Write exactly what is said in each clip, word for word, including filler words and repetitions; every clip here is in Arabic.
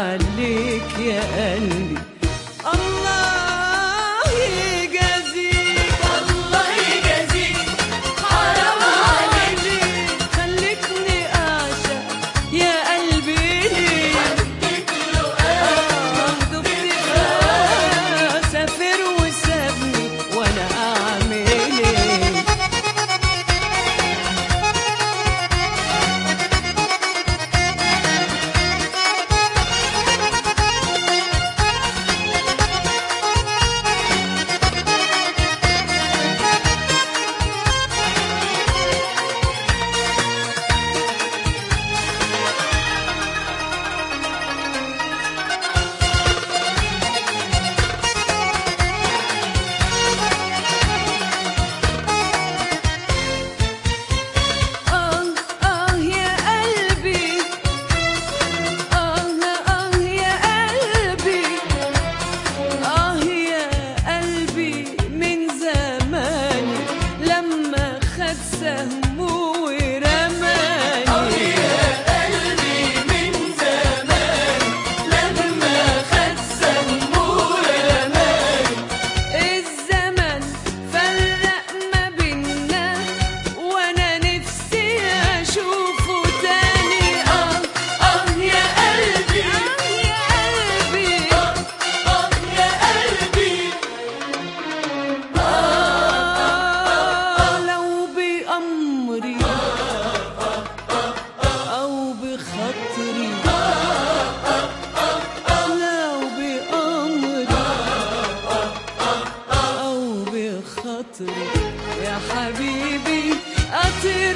عليك يا قلبي. الله يجازيك الله يجازيك، حرام عليك، خلتني أعشق يا قلبي ليه. حبيت له قلبي آه دبت آه سافر وسابني وأنا أعمل إيه؟ آه آه يا قلبي، آه آه يا قلبي، آه يا قلبي من زماني لما خد سهمه ورماني. يا قلبي من زمان لما خد سمه ورماني. الزمن فرق ما بينا وانا نفسي اشوفه تاني. اه آه يا قلبي، اه يا قلبي، آه يا قلبي، آه لو بأمري او بخاطري، لو بأمري او بخاطري يا حبيبي اطير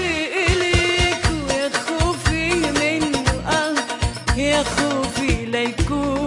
اليك، ويا خوفي منه اه يا خوفي لا يكون